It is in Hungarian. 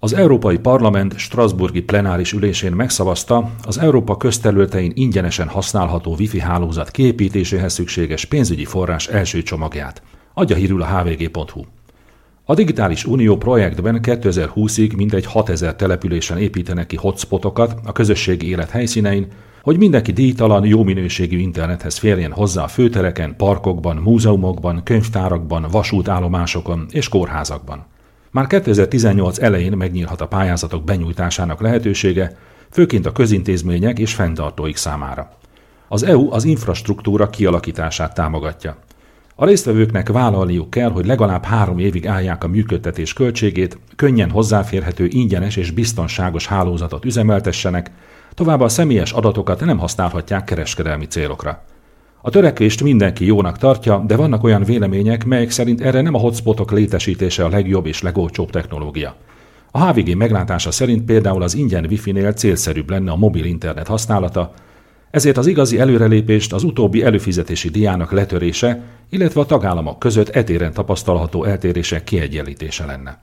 Az Európai Parlament strasbourgi plenáris ülésén megszavazta az Európa közterületein ingyenesen használható Wi-Fi hálózat kiépítéséhez szükséges pénzügyi forrás első csomagját. Adja hírül a hvg.hu. A Digitális Unió projektben 2020-ig mintegy 6000 településen építenek ki hotspotokat a közösségi élet helyszínein, hogy mindenki díjtalan, jó minőségű internethez férjen hozzá a főtereken, parkokban, múzeumokban, könyvtárakban, vasútállomásokon és kórházakban. Már 2018 elején megnyílhat a pályázatok benyújtásának lehetősége, főként a közintézmények és fenntartóik számára. Az EU az infrastruktúra kialakítását támogatja. A résztvevőknek vállalniuk kell, hogy legalább 3 évig állják a működtetés költségét, könnyen hozzáférhető, ingyenes és biztonságos hálózatot üzemeltessenek, továbbá a személyes adatokat nem használhatják kereskedelmi célokra. A törekvést mindenki jónak tartja, de vannak olyan vélemények, melyek szerint erre nem a hotspotok létesítése a legjobb és legolcsóbb technológia. A HVG meglátása szerint például az ingyen Wi-Fi-nél célszerűbb lenne a mobil internet használata, ezért az igazi előrelépést az utóbbi előfizetési díjának letörése, illetve a tagállamok között e téren tapasztalható eltérések kiegyenlítése lenne.